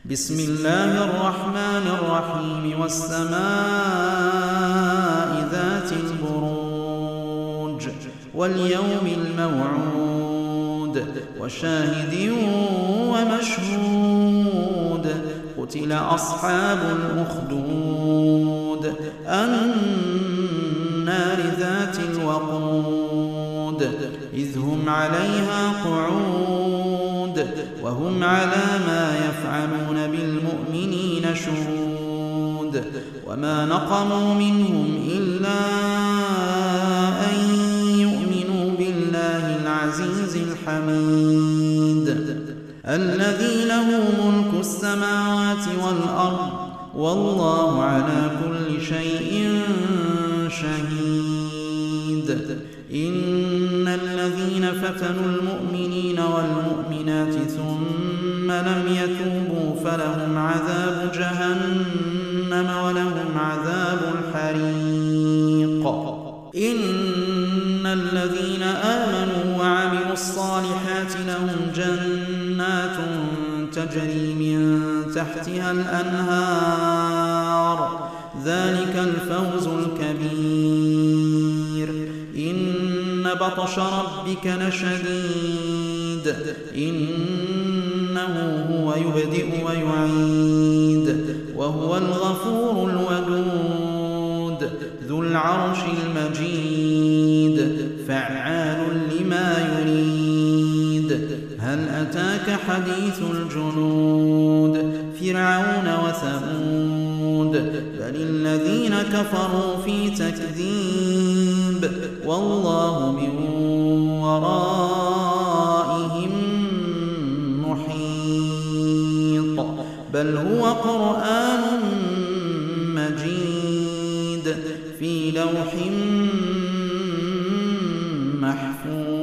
بسم الله الرحمن الرحيم والسماء ذات البروج واليوم الموعود وشاهد ومشهود قتل أصحاب الأخدود النار ذات الوقود إذ هم عليها قعود وهم على ما يفعلون بالمؤمنين شهود وما نقموا منهم إلا أن يؤمنوا بالله العزيز الحميد الذي له ملك السماوات والأرض والله على كل شيء شهيد إن الذين فتنوا المؤمنين والمؤمنات ثم لم يتوبوا فلهم عذاب جهنم ولهم عذاب الحريق إن الذين آمنوا وعملوا الصالحات لهم جنات تجري من تحتها الأنهار ذلك الفوز الكبير إن بطش ربك لشديد إنه هو يبدئ ويعيد وهو الغفور الودود ذو العرش المجيد فعال لما يريد هل أتاك حديث الجنود فرعون وثمود بل الذين كفروا في تكذيب والله من ورائهم محيط بل هو قرآن مجيد في لوح محفوظ